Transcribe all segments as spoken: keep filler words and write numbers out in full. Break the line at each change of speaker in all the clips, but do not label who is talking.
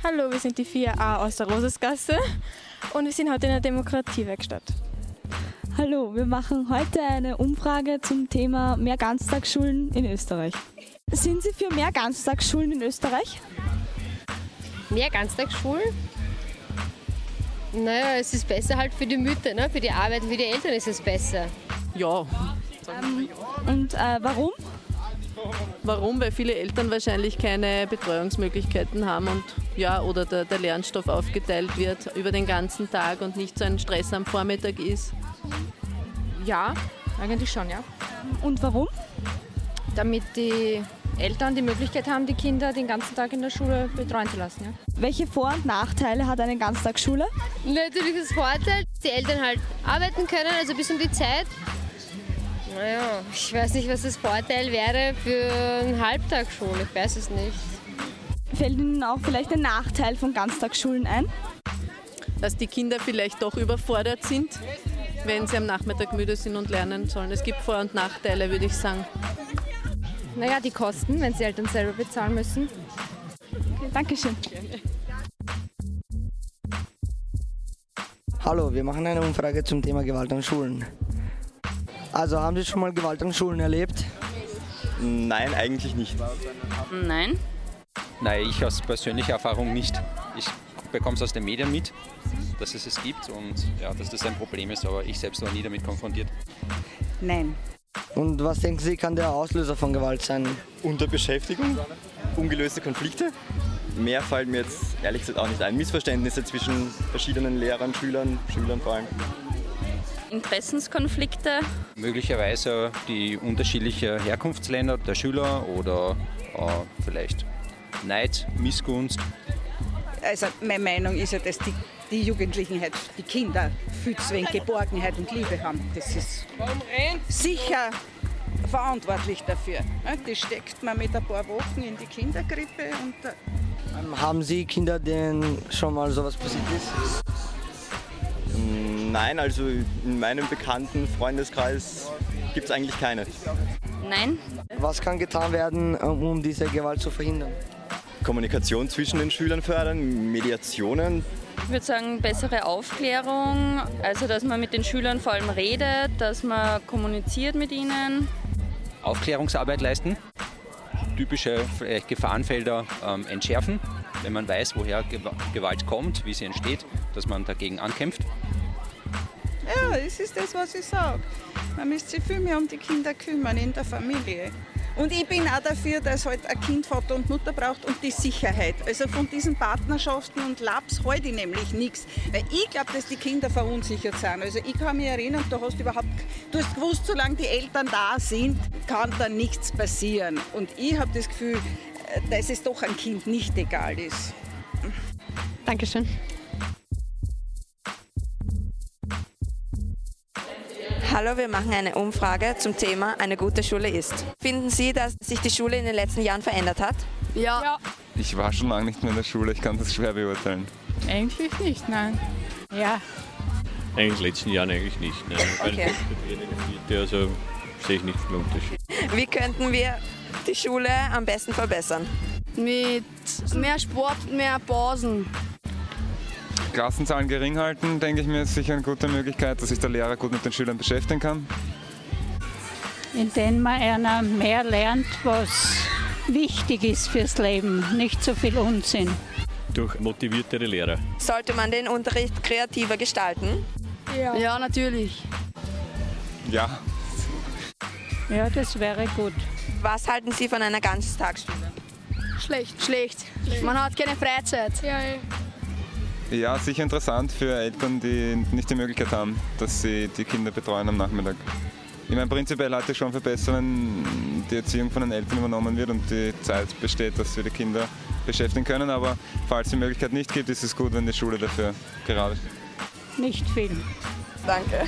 Hallo, wir sind die vier a aus der Rosesgasse und wir sind heute in der Demokratiewerkstatt.
Hallo, wir machen heute eine Umfrage zum Thema mehr Ganztagsschulen in Österreich. Sind Sie für mehr Ganztagsschulen in Österreich?
Mehr Ganztagsschulen? Naja, es ist besser halt für die Mütter, ne? Für die Arbeit, für die Eltern ist es besser.
Ja.
Ähm, und äh, warum?
Warum? Weil viele Eltern wahrscheinlich keine Betreuungsmöglichkeiten haben und ja, oder der, der Lernstoff aufgeteilt wird über den ganzen Tag und nicht so ein Stress am Vormittag ist.
Ja, eigentlich schon, ja.
Und warum?
Damit die Eltern die Möglichkeit haben, die Kinder den ganzen Tag in der Schule betreuen zu lassen. Ja.
Welche Vor- und Nachteile hat eine Ganztagsschule?
Natürlich das Vorteil, dass die Eltern halt arbeiten können, also bis um die Zeit. Naja, ich weiß nicht, was das Vorteil wäre für eine Halbtagsschule, ich weiß es nicht.
Fällt Ihnen auch vielleicht ein Nachteil von Ganztagsschulen ein?
Dass die Kinder vielleicht doch überfordert sind, wenn sie am Nachmittag müde sind und lernen sollen. Es gibt Vor- und Nachteile, würde ich sagen.
Naja, die Kosten, wenn sie Eltern selber bezahlen müssen.
Okay, Dankeschön.
Hallo, wir machen eine Umfrage zum Thema Gewalt an Schulen. Also, haben Sie schon mal Gewalt an Schulen erlebt?
Nein, eigentlich nicht.
Nein.
Nein, ich aus persönlicher Erfahrung nicht. Ich bekomme es aus den Medien mit, dass es es gibt und ja, dass das ein Problem ist, aber ich selbst war nie damit konfrontiert.
Nein.
Und was denken Sie, kann der Auslöser von Gewalt sein?
Unterbeschäftigung, ungelöste Konflikte. Mehr fällt mir jetzt ehrlich gesagt auch nicht ein. Missverständnisse zwischen verschiedenen Lehrern, Schülern, Schülern vor allem.
Interessenskonflikte.
Möglicherweise die unterschiedlichen Herkunftsländer der Schüler oder äh, vielleicht Neid, Missgunst.
Also meine Meinung ist ja, dass die, die Jugendlichen, halt, die Kinder viel zu wenig Geborgenheit und Liebe haben. Das ist sicher verantwortlich dafür. Die steckt man mit ein paar Wochen in die Kinderkrippe. Und
Ähm, haben Sie Kinder, denen schon mal sowas passiert ist?
Nein, also in meinem bekannten Freundeskreis gibt es eigentlich keine.
Nein.
Was kann getan werden, um diese Gewalt zu verhindern?
Kommunikation zwischen den Schülern fördern, Mediationen.
Ich würde sagen, bessere Aufklärung, also dass man mit den Schülern vor allem redet, dass man kommuniziert mit ihnen.
Aufklärungsarbeit leisten, typische vielleicht Gefahrenfelder ähm, entschärfen, wenn man weiß, woher Gewalt kommt, wie sie entsteht, dass man dagegen ankämpft.
ja, das ist das, was ich sage. Man müsste sich viel mehr um die Kinder kümmern in der Familie. Und ich bin auch dafür, dass halt ein Kind Vater und Mutter braucht und die Sicherheit. Also von diesen Partnerschaften und Labs halte ich nämlich nichts. Weil ich glaube, dass die Kinder verunsichert sind. Also ich kann mich erinnern, du hast überhaupt, du hast gewusst, solange die Eltern da sind, kann da nichts passieren. Und ich habe das Gefühl, dass es doch ein Kind nicht egal ist.
Dankeschön.
Hallo, wir machen eine Umfrage zum Thema eine gute Schule ist. Finden Sie, dass sich die Schule in den letzten Jahren verändert hat?
Ja. ja.
Ich war schon lange nicht mehr in der Schule, ich kann das schwer beurteilen.
Eigentlich nicht, nein. Ja.
Eigentlich in den letzten Jahren eigentlich nicht. Nein.
Okay.
Also sehe ich nicht viel Unterschied.
Wie könnten wir die Schule am besten verbessern?
Mit mehr Sport, mehr Pausen.
Klassenzahlen gering halten, denke ich mir, ist sicher eine gute Möglichkeit, dass sich der Lehrer gut mit den Schülern beschäftigen kann.
Indem man einer mehr lernt, was wichtig ist fürs Leben, nicht so viel Unsinn.
Durch motiviertere Lehrer.
Sollte man den Unterricht kreativer gestalten?
Ja, ja natürlich.
Ja.
Ja, das wäre gut.
Was halten Sie von einer Ganztagsschule?
Schlecht, schlecht. Man hat keine Freizeit. Ja, ja.
Ja, sicher interessant für Eltern, die nicht die Möglichkeit haben, dass sie die Kinder betreuen am Nachmittag. Ich meine, prinzipiell halte ich schon für besser, wenn die Erziehung von den Eltern übernommen wird und die Zeit besteht, dass wir die Kinder beschäftigen können. Aber falls es die Möglichkeit nicht gibt, ist es gut, wenn die Schule dafür gerade steht.
Nicht viel.
Danke.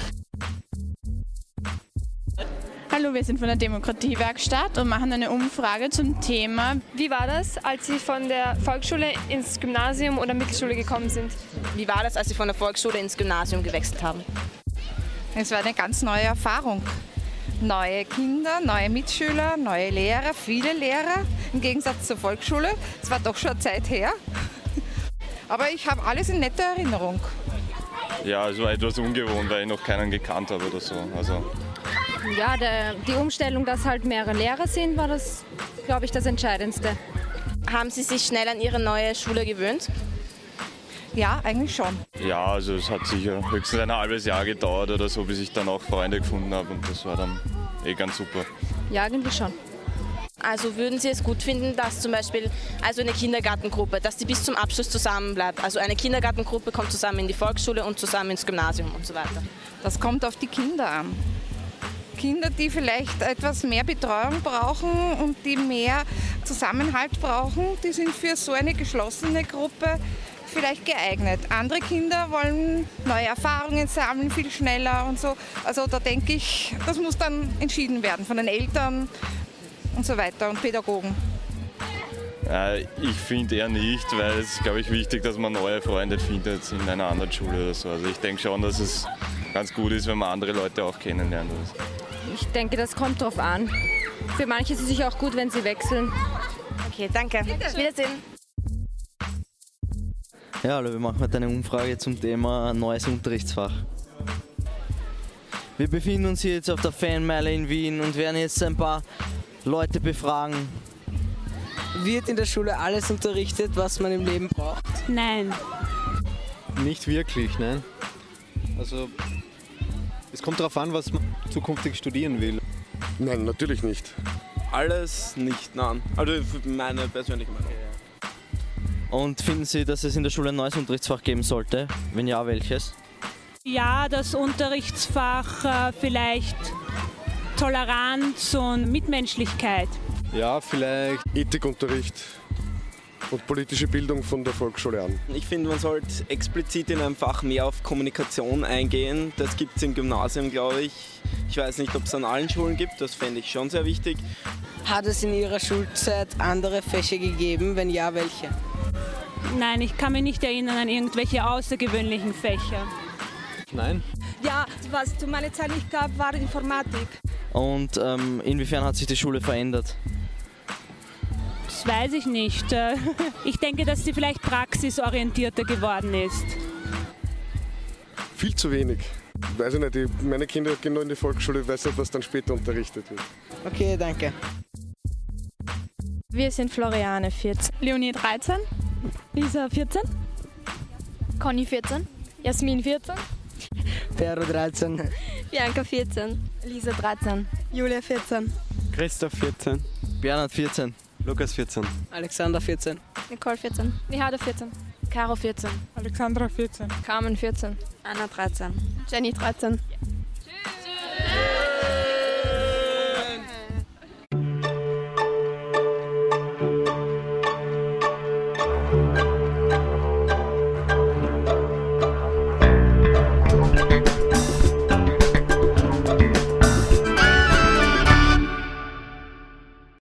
Hallo, wir sind von der Demokratiewerkstatt und machen eine Umfrage zum Thema.
Wie war das, als Sie von der Volksschule ins Gymnasium oder Mittelschule gekommen sind?
Wie war das, als Sie von der Volksschule ins Gymnasium gewechselt haben?
Es war eine ganz neue Erfahrung. Neue Kinder, neue Mitschüler, neue Lehrer, viele Lehrer. Im Gegensatz zur Volksschule. Es war doch schon eine Zeit her.
Aber ich habe alles in netter Erinnerung.
Ja, es war etwas ungewohnt, weil ich noch keinen gekannt habe oder so. Also
Ja, der, die Umstellung, dass halt mehrere Lehrer sind, war das, glaube ich, das Entscheidendste.
Haben Sie sich schnell an Ihre neue Schule gewöhnt?
Ja, eigentlich schon.
ja, also es hat sicher höchstens ein halbes Jahr gedauert oder so, bis ich dann auch Freunde gefunden habe und das war dann eh ganz super.
Ja, eigentlich schon.
Also würden Sie es gut finden, dass zum Beispiel also eine Kindergartengruppe, dass die bis zum Abschluss zusammen bleibt? Also eine Kindergartengruppe kommt zusammen in die Volksschule und zusammen ins Gymnasium und so weiter.
Das kommt auf die Kinder an. Kinder, die vielleicht etwas mehr Betreuung brauchen und die mehr Zusammenhalt brauchen, die sind für so eine geschlossene Gruppe vielleicht geeignet. Andere Kinder wollen neue Erfahrungen sammeln, viel schneller und so. Also da denke ich, das muss dann entschieden werden von den Eltern und so weiter und Pädagogen.
Äh, ich finde eher nicht, weil es ist, glaube ich, wichtig, dass man neue Freunde findet in einer anderen Schule oder so. Also ich denke schon, dass es ganz gut ist, wenn man andere Leute auch kennenlernt.
Ich denke, das kommt drauf an. Für manche ist es sicher auch gut, wenn sie wechseln.
Okay, danke. Wiedersehen.
Ja, hallo, wir machen heute eine Umfrage zum Thema neues Unterrichtsfach. Wir befinden uns hier jetzt auf der Fanmeile in Wien und werden jetzt ein paar Leute befragen.
Wird in der Schule alles unterrichtet, was man im Leben braucht?
Nein.
Nicht wirklich, nein. Also es kommt darauf an, was man zukünftig studieren will.
Nein, natürlich nicht.
Alles nicht, nein. Also meine persönliche Meinung.
Und finden Sie, dass es in der Schule ein neues Unterrichtsfach geben sollte? Wenn ja, welches?
Ja, das Unterrichtsfach äh, vielleicht Toleranz und Mitmenschlichkeit.
Ja, vielleicht Ethikunterricht und politische Bildung von der Volksschule an.
Ich finde, man sollte explizit in einem Fach mehr auf Kommunikation eingehen. Das gibt es im Gymnasium, glaube ich. Ich weiß nicht, ob es an allen Schulen gibt, das fände ich schon sehr wichtig.
Hat es in Ihrer Schulzeit andere Fächer gegeben? Wenn ja, welche?
Nein, ich kann mich nicht erinnern an irgendwelche außergewöhnlichen Fächer.
Nein.
Ja, was es zu meiner Zeit nicht gab, war Informatik.
Und ähm, inwiefern hat sich die Schule verändert?
Das weiß ich nicht. Ich denke, dass sie vielleicht praxisorientierter geworden ist.
Viel zu wenig. Weiß ich nicht, die, meine Kinder gehen nur in die Volksschule, weiß nicht, was dann später unterrichtet wird.
Okay, danke.
Wir sind Floriane, vierzehn. Leonie, dreizehn.
Lisa, vierzehn.
Conny, vierzehn. Jasmin, vierzehn.
Pero, dreizehn.
Bianca, vierzehn. Lisa, dreizehn. Julia, vierzehn.
Christoph, vierzehn.
Bernhard, vierzehn.
Lukas, vierzehn.
Alexander, vierzehn.
Nicole, vierzehn. Nihada, vierzehn. Caro, vierzehn.
Alexandra, vierzehn.
Carmen, vierzehn.
Anna, dreizehn.
Jenny, dreizehn.